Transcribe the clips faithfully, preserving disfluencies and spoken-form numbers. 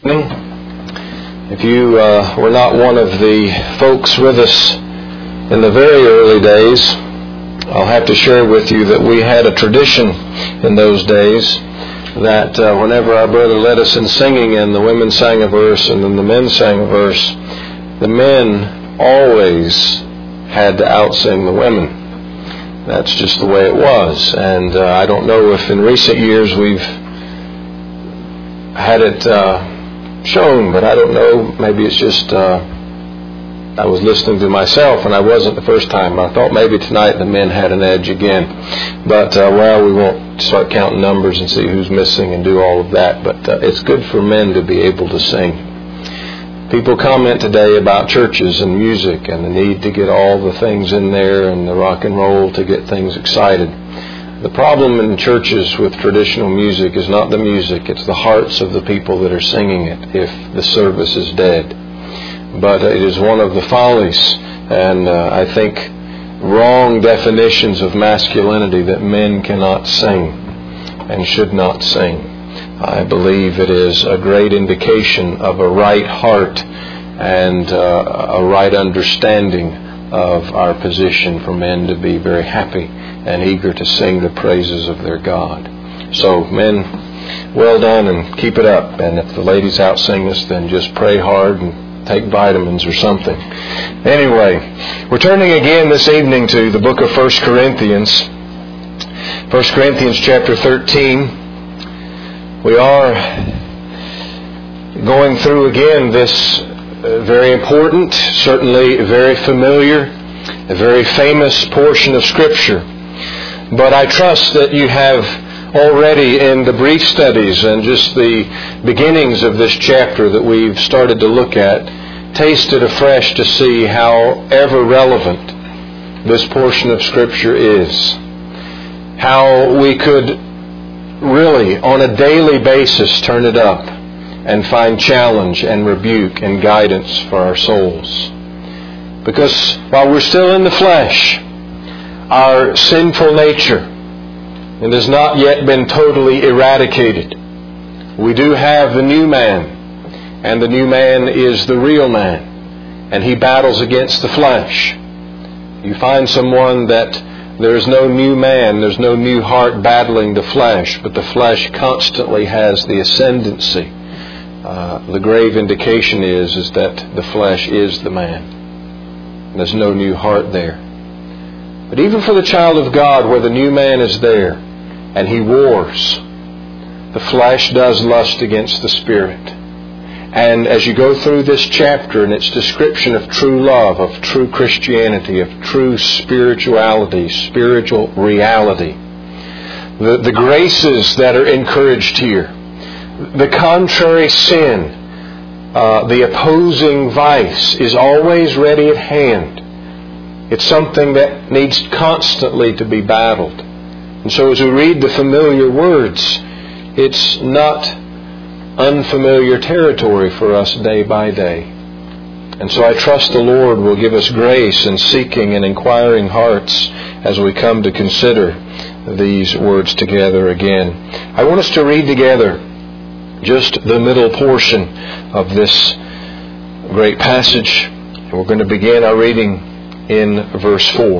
If you uh, were not one of the folks with us in the very early days, I'll have to share with you that we had a tradition in those days that uh, whenever our brother led us in singing and the women sang a verse and then the men sang a verse, the men always had to outsing the women. That's just the way it was. And uh, I don't know if in recent years we've had it uh, shown, but I don't know. Maybe it's just uh, I was listening to myself and I wasn't the first time. I thought maybe tonight the men had an edge again. But, uh, well, we won't start counting numbers and see who's missing and do all of that. But uh, it's good for men to be able to sing. People comment today about churches and music and the need to get all the things in there and the rock and roll to get things excited. The problem in churches with traditional music is not the music, it's the hearts of the people that are singing it if the service is dead. But it is one of the follies and uh, I think wrong definitions of masculinity that men cannot sing and should not sing. I believe it is a great indication of a right heart and uh, a right understanding of our position for men to be very happy and eager to sing the praises of their God. So, men, well done and keep it up. And if the ladies outsing us, then just pray hard and take vitamins or something. Anyway, we're turning again this evening to the book of First Corinthians. First Corinthians chapter thirteen. We are going through again this very important, certainly very familiar, a very famous portion of Scripture. But I trust that you have already in the brief studies and just the beginnings of this chapter that we've started to look at, tasted afresh to see how ever relevant this portion of Scripture is. How we could really on a daily basis turn it up and find challenge and rebuke and guidance for our souls. Because while we're still in the flesh, our sinful nature, it has not yet been totally eradicated. We do have the new man, and the new man is the real man, and he battles against the flesh. You find someone that there's no new man, there's no new heart battling the flesh, but the flesh constantly has the ascendancy. Uh, the grave indication is, is that the flesh is the man. There's no new heart there. But even for the child of God, where the new man is there, and he wars, the flesh does lust against the Spirit. And as you go through this chapter and its description of true love, of true Christianity, of true spirituality, spiritual reality, the, the graces that are encouraged here, the contrary sin, uh, the opposing vice is always ready at hand. It's something that needs constantly to be battled. And so as we read the familiar words, it's not unfamiliar territory for us day by day. And so I trust the Lord will give us grace in seeking and inquiring hearts as we come to consider these words together again. I want us to read together just the middle portion of this great passage. And we're going to begin our reading in verse four.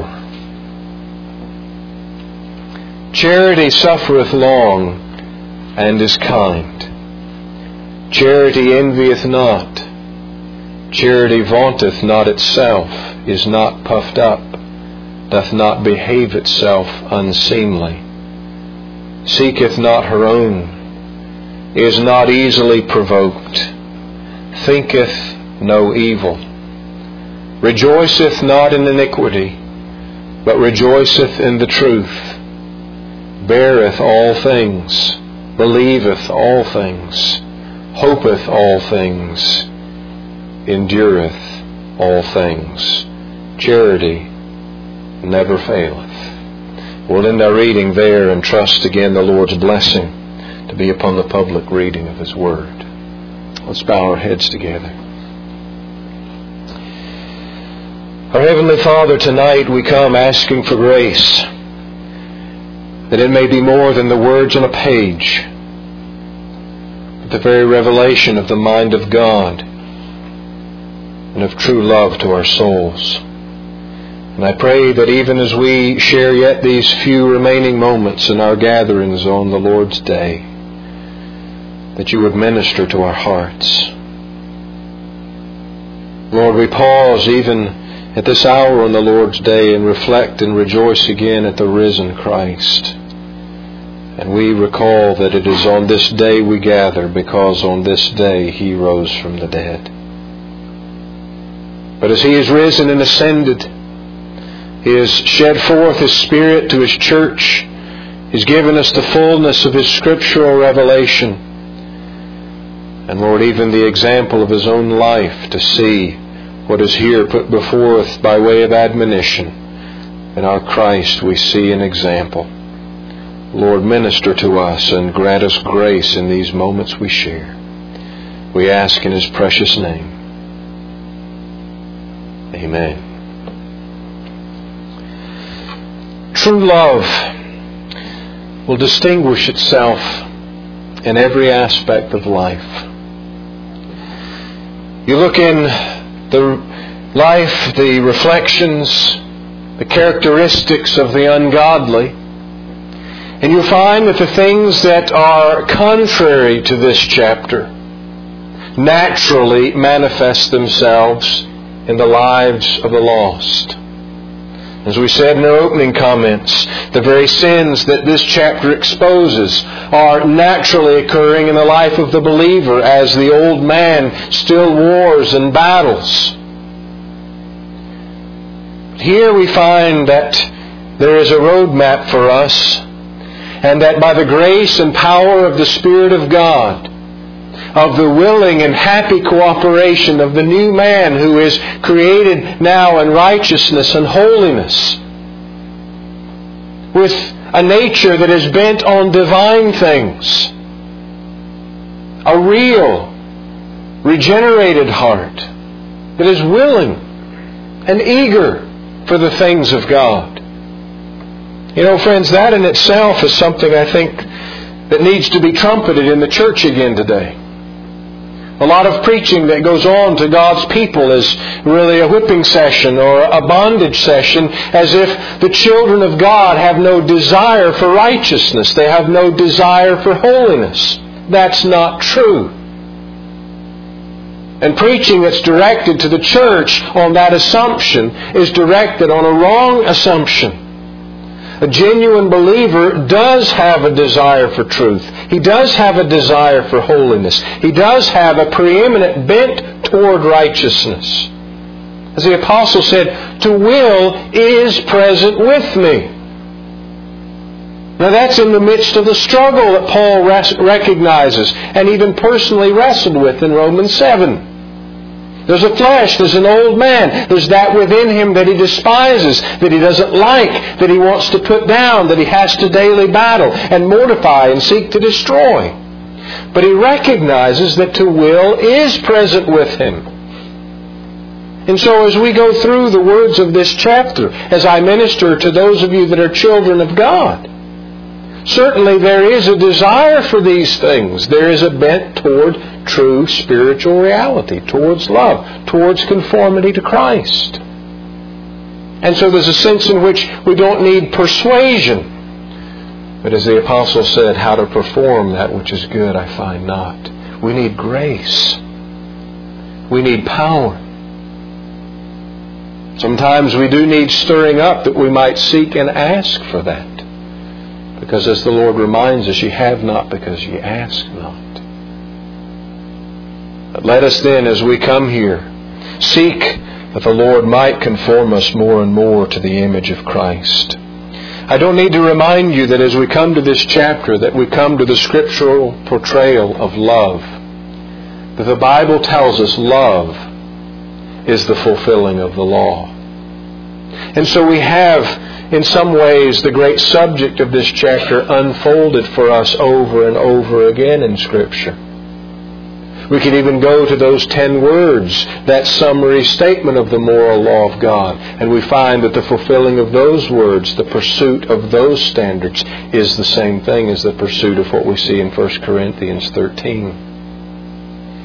Charity suffereth long and is kind. Charity envieth not. Charity vaunteth not itself, is not puffed up, doth not behave itself unseemly, seeketh not her own, is not easily provoked, thinketh no evil, rejoiceth not in iniquity, but rejoiceth in the truth, beareth all things, believeth all things, hopeth all things, endureth all things. Charity never faileth. We'll end our reading there and trust again the Lord's blessing to be upon the public reading of His Word. Let's bow our heads together. Our Heavenly Father, tonight we come asking for grace, that it may be more than the words on a page, the very revelation of the mind of God and of true love to our souls. And I pray that even as we share yet these few remaining moments in our gatherings on the Lord's Day, that you would minister to our hearts. Lord, we pause even at this hour on the Lord's Day and reflect and rejoice again at the risen Christ. And we recall that it is on this day we gather because on this day He rose from the dead. But as He is risen and ascended, He has shed forth His Spirit to His church. He's given us the fullness of His scriptural revelation. And Lord, even the example of His own life to see what is here put before us by way of admonition. In our Christ we see an example. Lord, minister to us and grant us grace in these moments we share. We ask in His precious name. Amen. True love will distinguish itself in every aspect of life. You look in the life, the reflections, the characteristics of the ungodly, and you'll find that the things that are contrary to this chapter naturally manifest themselves in the lives of the lost. As we said in our opening comments, the very sins that this chapter exposes are naturally occurring in the life of the believer as the old man still wars and battles. Here we find that there is a roadmap for us, and that by the grace and power of the Spirit of God, of the willing and happy cooperation of the new man who is created now in righteousness and holiness, with a nature that is bent on divine things, a real, regenerated heart that is willing and eager for the things of God. You know, friends, that in itself is something I think that needs to be trumpeted in the church again today. A lot of preaching that goes on to God's people is really a whipping session or a bondage session, as if the children of God have no desire for righteousness. They have no desire for holiness. That's not true. And preaching that's directed to the church on that assumption is directed on a wrong assumption. A genuine believer does have a desire for truth. He does have a desire for holiness. He does have a preeminent bent toward righteousness. As the apostle said, to will is present with me. Now that's in the midst of the struggle that Paul recognizes and even personally wrestled with in Romans seven. There's a flesh, there's an old man, there's that within him that he despises, that he doesn't like, that he wants to put down, that he has to daily battle and mortify and seek to destroy. But he recognizes that to will is present with him. And so as we go through the words of this chapter, as I minister to those of you that are children of God, certainly there is a desire for these things. There is a bent toward true spiritual reality, towards love, towards conformity to Christ. And so there's a sense in which we don't need persuasion. But as the apostle said, how to perform that which is good I find not. We need grace. We need power. Sometimes we do need stirring up that we might seek and ask for that. Because as the Lord reminds us, ye have not because ye ask not. But let us then, as we come here, seek that the Lord might conform us more and more to the image of Christ. I don't need to remind you that as we come to this chapter, that we come to the scriptural portrayal of love. That the Bible tells us love is the fulfilling of the law. And so we have, in some ways, the great subject of this chapter unfolded for us over and over again in Scripture. We could even go to those ten words, that summary statement of the moral law of God, and we find that the fulfilling of those words, the pursuit of those standards, is the same thing as the pursuit of what we see in First Corinthians thirteen.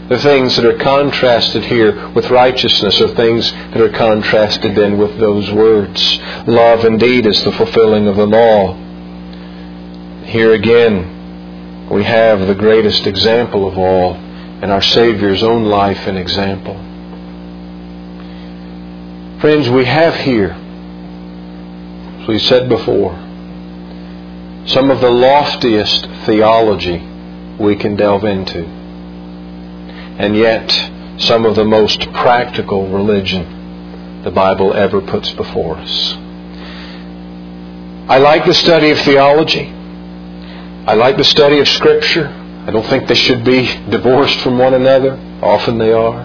The things that are contrasted here with righteousness are things that are contrasted then with those words. Love indeed is the fulfilling of the law. Here again, we have the greatest example of all in our Savior's own life and example. Friends, we have here, as we said before, some of the loftiest theology we can delve into, and yet some of the most practical religion the Bible ever puts before us. I like the study of theology. I like the study of Scripture. I don't think they should be divorced from one another. Often they are.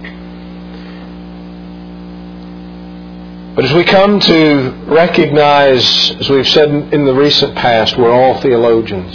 But as we come to recognize, as we've said in the recent past, we're all theologians.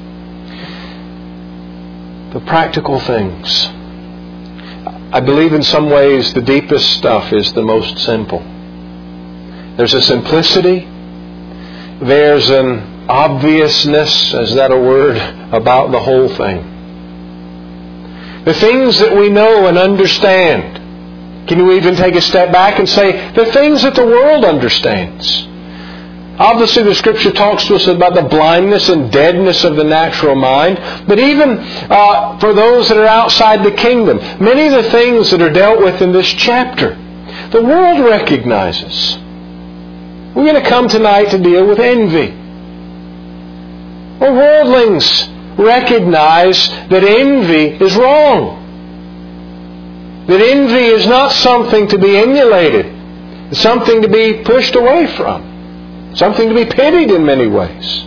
The practical things. I believe in some ways the deepest stuff is the most simple. There's a simplicity. There's an obviousness, is that a word, about the whole thing. The things that we know and understand. Can you even take a step back and say, the things that the world understands? Obviously, the Scripture talks to us about the blindness and deadness of the natural mind. But even uh, for those that are outside the kingdom, many of the things that are dealt with in this chapter, the world recognizes. We're going to come tonight to deal with envy. Well, worldlings recognize that envy is wrong. That envy is not something to be emulated. It's something to be pushed away from. Something to be pitied in many ways.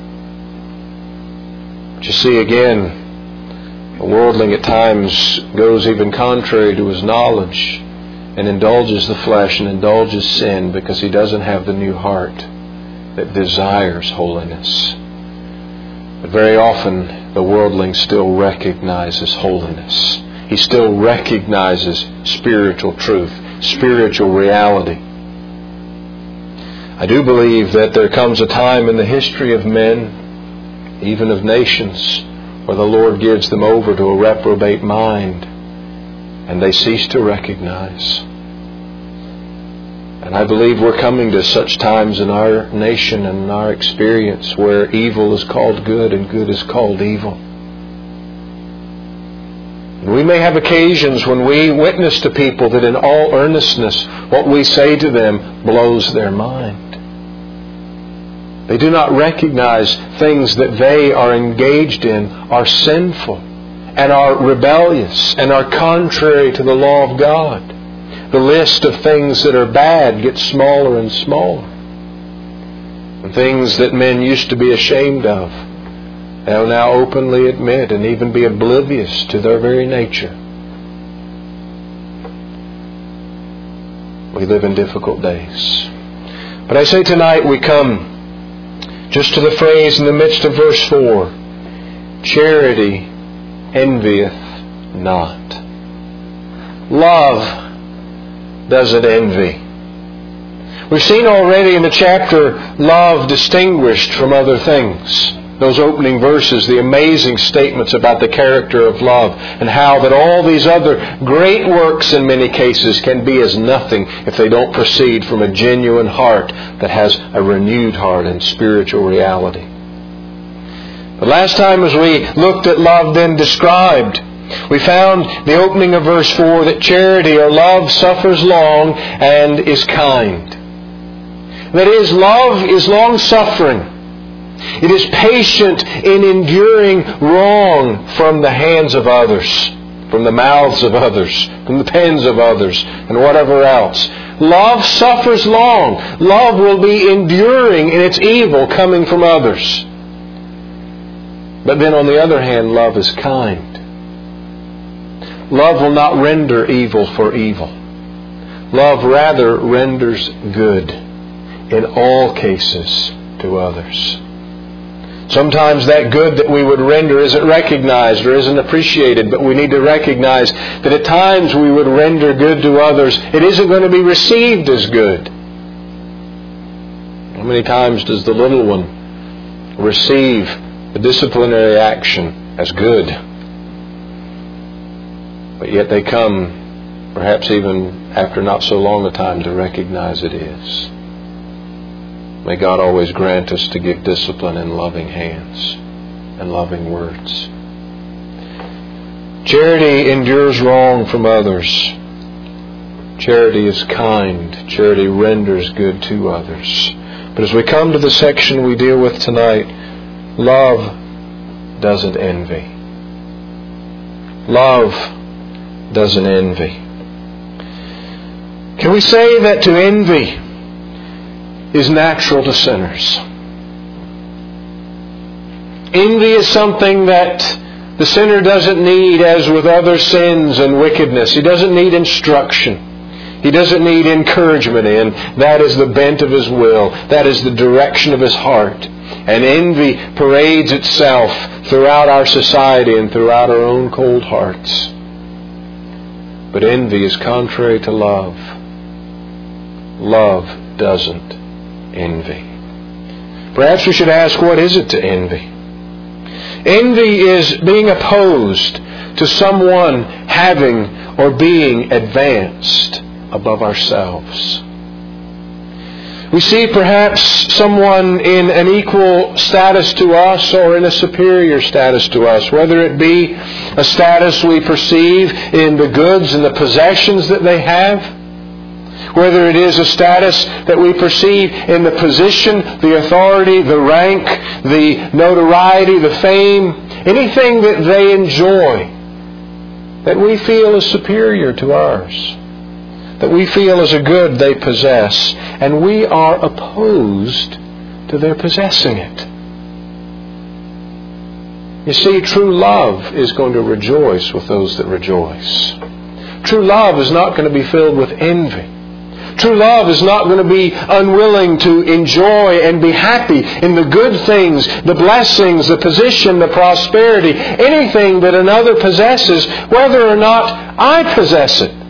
But you see again, a worldling at times goes even contrary to his knowledge and indulges the flesh and indulges sin because he doesn't have the new heart that desires holiness. But very often the worldling still recognizes holiness. He still recognizes spiritual truth, spiritual reality. I do believe that there comes a time in the history of men, even of nations, where the Lord gives them over to a reprobate mind and they cease to recognize. And I believe we're coming to such times in our nation and in our experience where evil is called good and good is called evil. And we may have occasions when we witness to people that in all earnestness what we say to them blows their mind. They do not recognize things that they are engaged in are sinful and are rebellious and are contrary to the law of God. The list of things that are bad gets smaller and smaller. And things that men used to be ashamed of, they'll now openly admit and even be oblivious to their very nature. We live in difficult days. But I say tonight we come just to the phrase in the midst of verse four, charity envieth not. Love doesn't envy. We've seen already in the chapter love distinguished from other things. Those opening verses, the amazing statements about the character of love and how that all these other great works in many cases can be as nothing if they don't proceed from a genuine heart that has a renewed heart and spiritual reality. But last time as we looked at love then described, we found the opening of verse four that charity or love suffers long and is kind. That is, love is long-suffering. It is patient in enduring wrong from the hands of others, from the mouths of others, from the pens of others, and whatever else. Love suffers long. Love will be enduring in its evil coming from others. But then on the other hand, love is kind. Love will not render evil for evil. Love rather renders good in all cases to others. Sometimes that good that we would render isn't recognized or isn't appreciated, but we need to recognize that at times we would render good to others, it isn't going to be received as good. How many times does the little one receive the disciplinary action as good? But yet they come, perhaps even after not so long a time, to recognize it is. May God always grant us to give discipline in loving hands and loving words. Charity endures wrong from others. Charity is kind. Charity renders good to others. But as we come to the section we deal with tonight, love doesn't envy. Love doesn't envy. Can we say that to envy is natural to sinners? Envy is something that the sinner doesn't need, as with other sins and wickedness. He doesn't need instruction. He doesn't need encouragement in. That is the bent of his will. That is the direction of his heart. And envy parades itself throughout our society and throughout our own cold hearts. But envy is contrary to love. Love doesn't envy. Perhaps we should ask, what is it to envy? Envy is being opposed to someone having or being advanced above ourselves. We see perhaps someone in an equal status to us or in a superior status to us, whether it be a status we perceive in the goods and the possessions that they have, whether it is a status that we perceive in the position, the authority, the rank, the notoriety, the fame, anything that they enjoy that we feel is superior to ours, that we feel is a good they possess, and we are opposed to their possessing it. You see, true love is going to rejoice with those that rejoice. True love is not going to be filled with envy. True love is not going to be unwilling to enjoy and be happy in the good things, the blessings, the position, the prosperity, anything that another possesses, whether or not I possess it.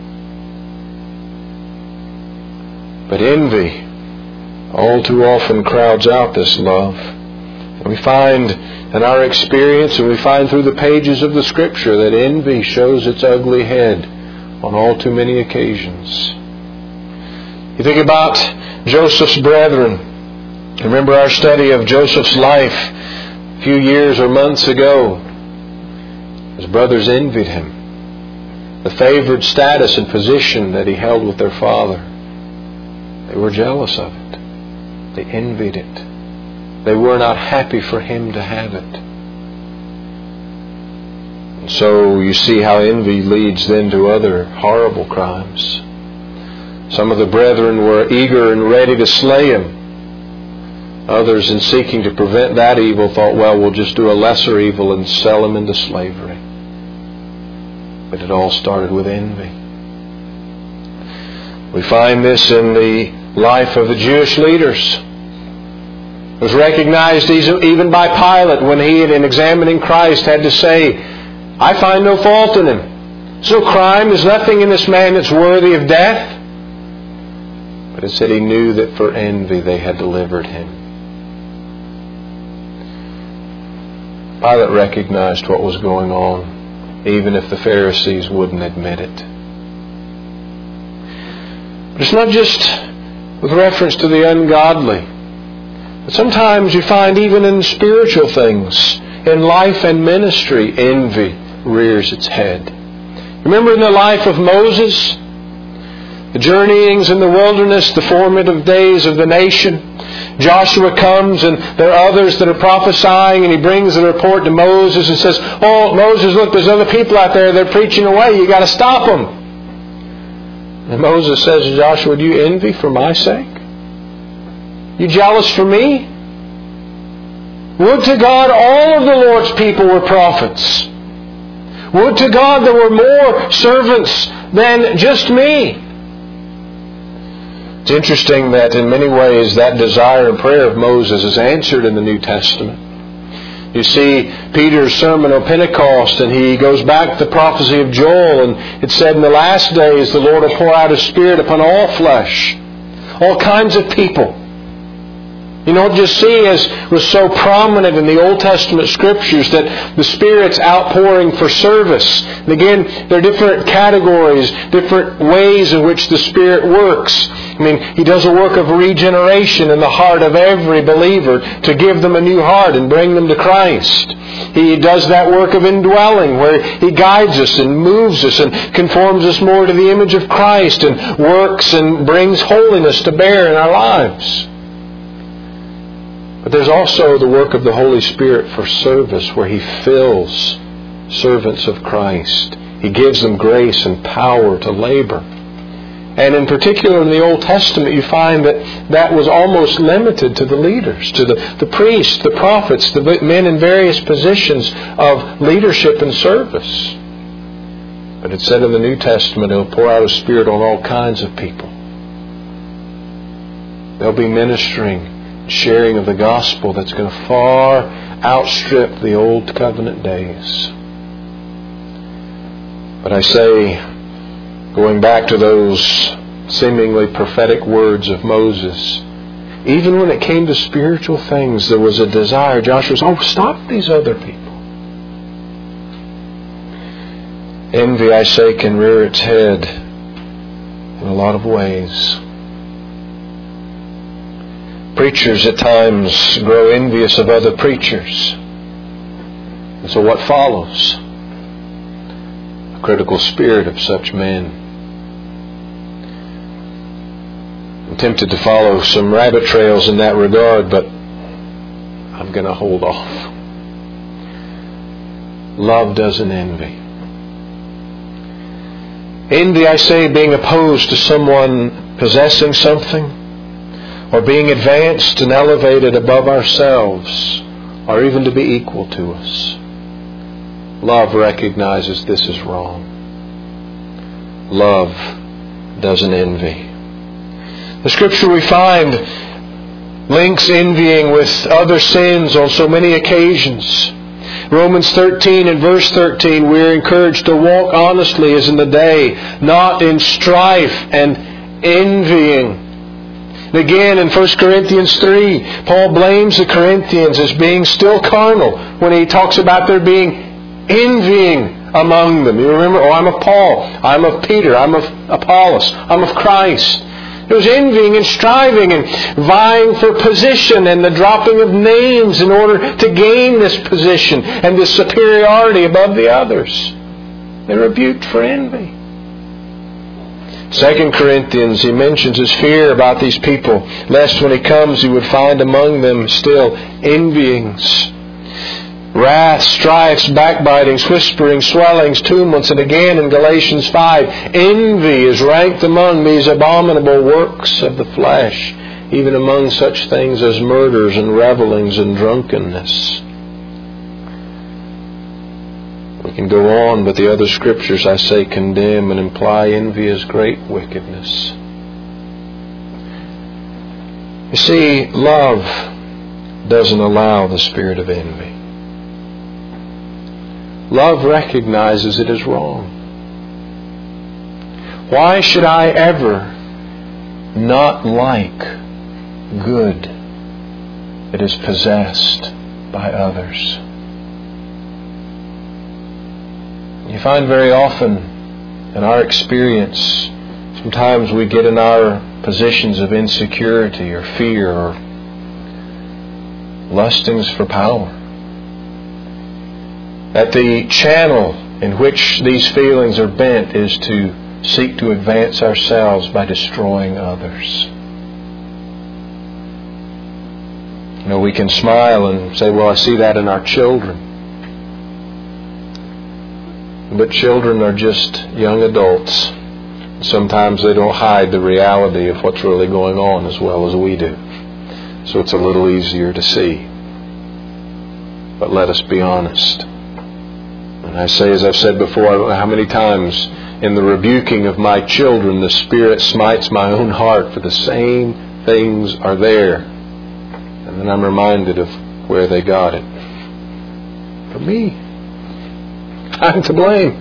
But envy all too often crowds out this love. And we find in our experience, and we find through the pages of the Scripture, that envy shows its ugly head on all too many occasions. You think about Joseph's brethren. Remember our study of Joseph's life a few years or months ago. His brothers envied him. The favored status and position that he held with their father. They were jealous of it. They envied it. They were not happy for him to have it. And so you see how envy leads then to other horrible crimes. Some of the brethren were eager and ready to slay him. Others, in seeking to prevent that evil, thought, well, we'll just do a lesser evil and sell him into slavery. But it all started with envy. We find this in the life of the Jewish leaders. It was recognized even by Pilate when he, in examining Christ, had to say, I find no fault in him. There's no crime. There's nothing in this man that's worthy of death. But it said he knew that for envy they had delivered him. Pilate recognized what was going on, even if the Pharisees wouldn't admit it. But it's not just with reference to the ungodly. But sometimes you find even in spiritual things, in life and ministry, envy rears its head. Remember in the life of Moses? The journeyings in the wilderness, the formative days of the nation. Joshua comes and there are others that are prophesying, and he brings the report to Moses and says, oh, Moses, look, there's other people out there, they're preaching away, you got to stop them. And Moses says to Joshua, do you envy for my sake? You jealous for me? Would to God all of the Lord's people were prophets. Would to God there were more servants than just me. It's interesting that in many ways that desire and prayer of Moses is answered in the New Testament. You see Peter's sermon on Pentecost, and he goes back to the prophecy of Joel, and it said in the last days the Lord will pour out His Spirit upon all flesh, all kinds of people. You don't just see, as was so prominent in the Old Testament Scriptures, that the Spirit's outpouring for service. And again, there are different categories, different ways in which the Spirit works. I mean, He does a work of regeneration in the heart of every believer to give them a new heart and bring them to Christ. He does that work of indwelling, where He guides us and moves us and conforms us more to the image of Christ and works and brings holiness to bear in our lives. But there's also the work of the Holy Spirit for service, where He fills servants of Christ. He gives them grace and power to labor. And in particular in the Old Testament, you find that that was almost limited to the leaders, to the, the priests, the prophets, the men in various positions of leadership and service. But it said in the New Testament, He'll pour out His Spirit on all kinds of people. They'll be ministering, sharing of the gospel that's going to far outstrip the old covenant days. But I say, going back to those seemingly prophetic words of Moses, even when it came to spiritual things, there was a desire. Joshua said, oh, stop these other people. Envy, I say, can rear its head in a lot of ways. Preachers at times grow envious of other preachers. And so what follows? A critical spirit of such men. I'm tempted to follow some rabbit trails in that regard, but I'm going to hold off. Love doesn't envy. Envy, I say, being opposed to someone possessing something, or being advanced and elevated above ourselves, or even to be equal to us. Love recognizes this is wrong. Love doesn't envy. The Scripture we find links envying with other sins on so many occasions. Romans thirteen and verse thirteen, we are encouraged to walk honestly as in the day, not in strife and envying. And again, in First Corinthians three, Paul blames the Corinthians as being still carnal when he talks about there being envying among them. You remember, oh, I'm of Paul, I'm of Peter, I'm of Apollos, I'm of Christ. There was envying and striving and vying for position and the dropping of names in order to gain this position and this superiority above the others. They're rebuked for envy. Second Corinthians, he mentions his fear about these people, lest when he comes he would find among them still envyings, wrath, strifes, backbitings, whisperings, swellings, tumults, and again in Galatians five, envy is ranked among these abominable works of the flesh, even among such things as murders and revelings and drunkenness. We can go on, but the other Scriptures, I say, condemn and imply envy as great wickedness. You see, love doesn't allow the spirit of envy. Love recognizes it is wrong. Why should I ever not like good that is possessed by others? You find very often in our experience, sometimes we get in our positions of insecurity or fear or lustings for power, that the channel in which these feelings are bent is to seek to advance ourselves by destroying others. You know, we can smile and say, well, I see that in our children. But children are just young adults. Sometimes they don't hide the reality of what's really going on as well as we do. So it's a little easier to see. But let us be honest. And I say, as I've said before, I don't know how many times in the rebuking of my children, the Spirit smites my own heart, for the same things are there. And then I'm reminded of where they got it. From me. I'm to blame.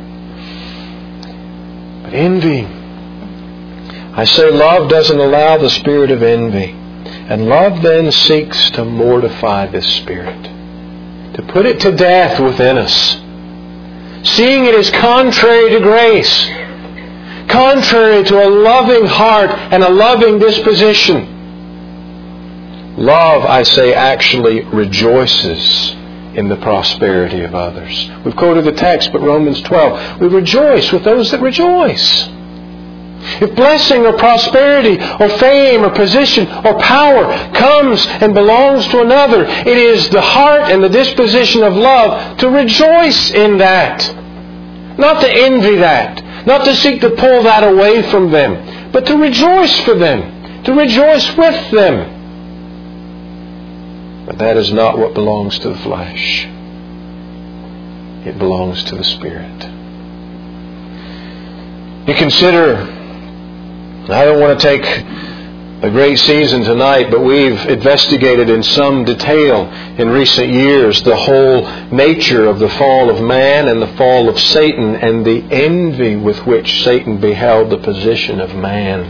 But envy. I say love doesn't allow the spirit of envy. And love then seeks to mortify this spirit, to put it to death within us, seeing it as contrary to grace, contrary to a loving heart and a loving disposition. Love, I say, actually rejoices in the prosperity of others. We've quoted the text, but Romans twelve, we rejoice with those that rejoice. If blessing or prosperity or fame or position or power comes and belongs to another, it is the heart and the disposition of love to rejoice in that. Not to envy that. Not to seek to pull that away from them. But to rejoice for them. To rejoice with them. But that is not what belongs to the flesh. It belongs to the Spirit. You consider, I don't want to take a great season tonight, but we've investigated in some detail in recent years the whole nature of the fall of man and the fall of Satan and the envy with which Satan beheld the position of man.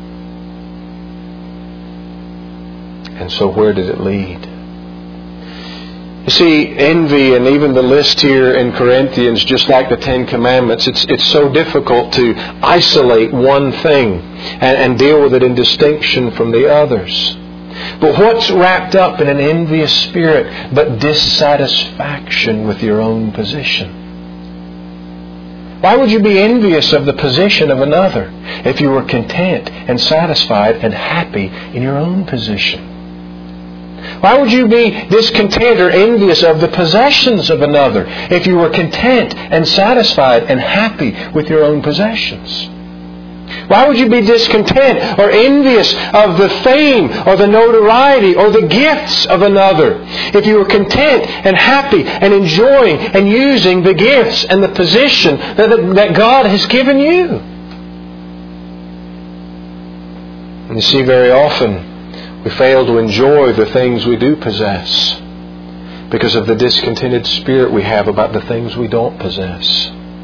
And so where did it lead? You see, envy, and even the list here in Corinthians, just like the Ten Commandments, it's it's so difficult to isolate one thing and, and deal with it in distinction from the others. But what's wrapped up in an envious spirit but dissatisfaction with your own position? Why would you be envious of the position of another if you were content and satisfied and happy in your own position? Why would you be discontent or envious of the possessions of another if you were content and satisfied and happy with your own possessions? Why would you be discontent or envious of the fame or the notoriety or the gifts of another if you were content and happy and enjoying and using the gifts and the position that, that God has given you? And you see, very often we fail to enjoy the things we do possess because of the discontented spirit we have about the things we don't possess.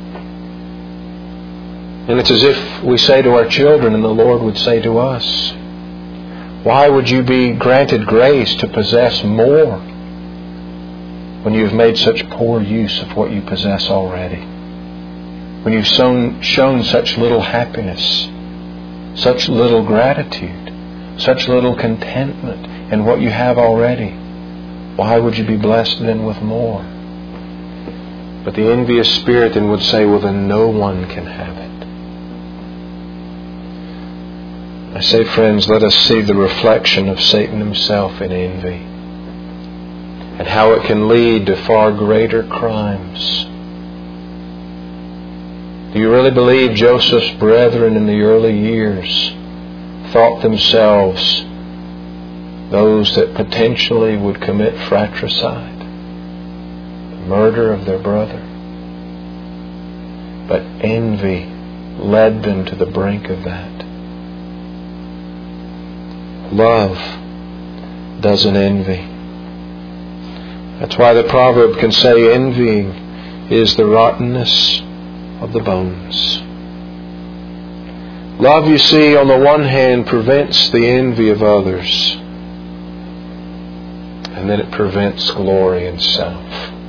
And it's as if we say to our children, and the Lord would say to us, why would you be granted grace to possess more when you've made such poor use of what you possess already? When you've shown, shown such little happiness, such little gratitude, such little contentment in what you have already? Why would you be blessed then with more? But the envious spirit then would say, well, then no one can have it. I say, friends, let us see the reflection of Satan himself in envy and how it can lead to far greater crimes. Do you really believe Joseph's brethren in the early years thought themselves those that potentially would commit fratricide, the murder of their brother? But envy led them to the brink of that. Love doesn't envy. That's why the proverb can say envying is the rottenness of the bones. Love, you see, on the one hand prevents the envy of others, and then it prevents glory in self.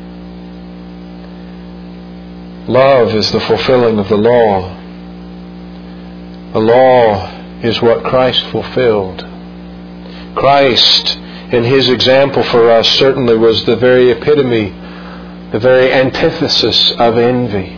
Love is the fulfilling of the law. The law is what Christ fulfilled. Christ, in His example for us, certainly was the very epitome, the very antithesis of envy.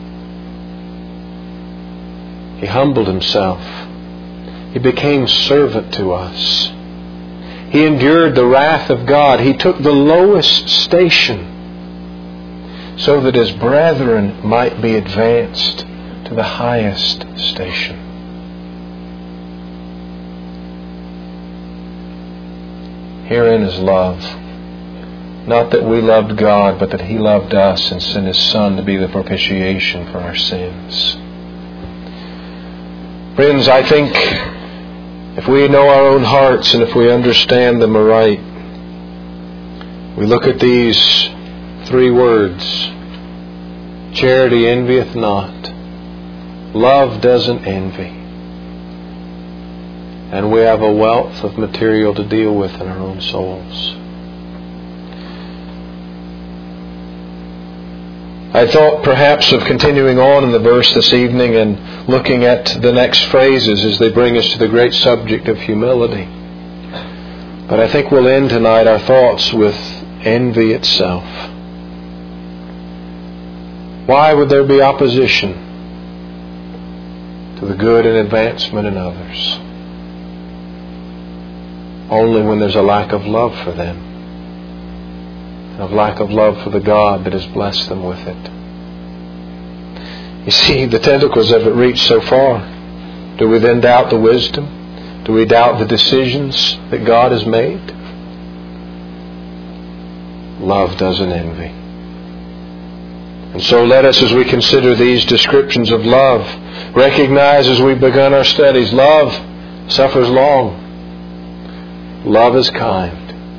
He humbled Himself. He became servant to us. He endured the wrath of God. He took the lowest station so that His brethren might be advanced to the highest station. Herein is love. Not that we loved God, but that He loved us and sent His Son to be the propitiation for our sins. Friends, I think if we know our own hearts and if we understand them aright, we look at these three words. Charity envieth not. Love doesn't envy. And we have a wealth of material to deal with in our own souls. I thought perhaps of continuing on in the verse this evening and looking at the next phrases as they bring us to the great subject of humility. But I think we'll end tonight our thoughts with envy itself. Why would there be opposition to the good and advancement in others? Only when there's a lack of love for them, and of lack of love for the God that has blessed them with it. You see, the tentacles of it reach so far. Do we then doubt the wisdom? Do we doubt the decisions that God has made? Love doesn't envy. And so let us, as we consider these descriptions of love, recognize as we've begun our studies, love suffers long. Love is kind.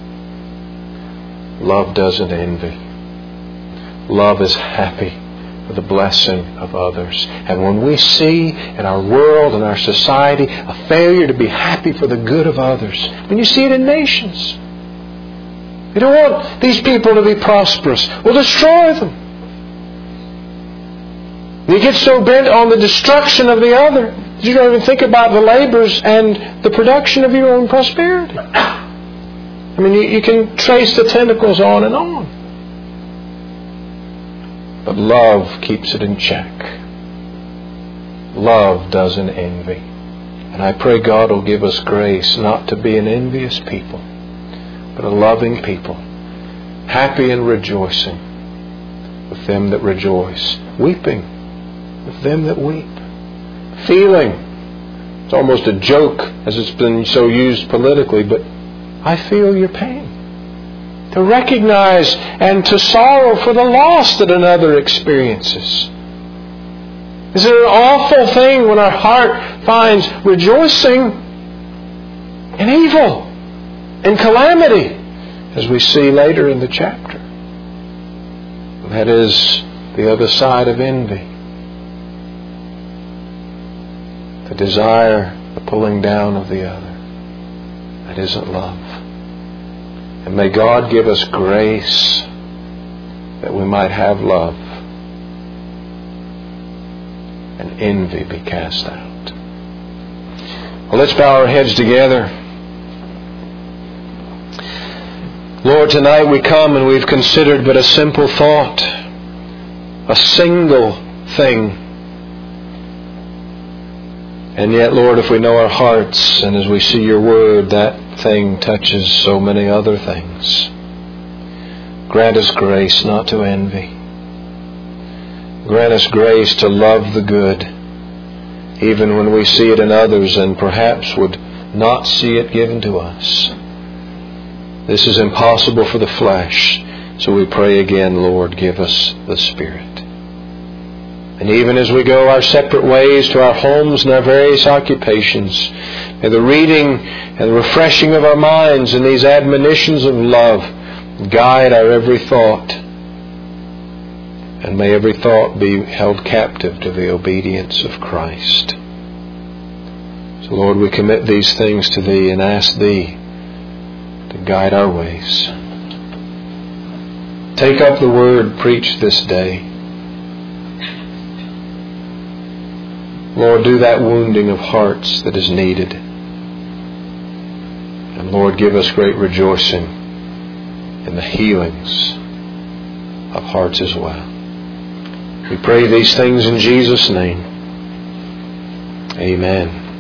Love doesn't envy. Love is happy for the blessing of others. And when we see in our world and our society a failure to be happy for the good of others, when you see it in nations, you don't want these people to be prosperous. We'll destroy them. You get so bent on the destruction of the other that you don't even think about the labors and the production of your own prosperity. I mean, you, you can trace the tentacles on and on. But love keeps it in check. Love doesn't envy. And I pray God will give us grace not to be an envious people, but a loving people, happy and rejoicing with them that rejoice, weeping with them that weep, feeling. It's almost a joke as it's been so used politically, but I feel your pain. To recognize and to sorrow for the loss that another experiences. Is it an awful thing when our heart finds rejoicing in evil and calamity, as we see later in the chapter? That is the other side of envy. The desire, the pulling down of the other. That isn't love. And may God give us grace that we might have love and envy be cast out. Well, let's bow our heads together. Lord, tonight we come and we've considered but a simple thought, a single thing. And yet, Lord, if we know our hearts and as we see your word, that thing touches so many other things. Grant us grace not to envy. Grant us grace to love the good, even when we see it in others and perhaps would not see it given to us. This is impossible for the flesh, so we pray again, Lord, give us the Spirit. And even as we go our separate ways to our homes and our various occupations, may the reading and the refreshing of our minds in these admonitions of love guide our every thought. And may every thought be held captive to the obedience of Christ. So, Lord, we commit these things to Thee and ask Thee to guide our ways. Take up the word preached this day. Lord, do that wounding of hearts that is needed. And Lord, give us great rejoicing in the healings of hearts as well. We pray these things in Jesus' name. Amen.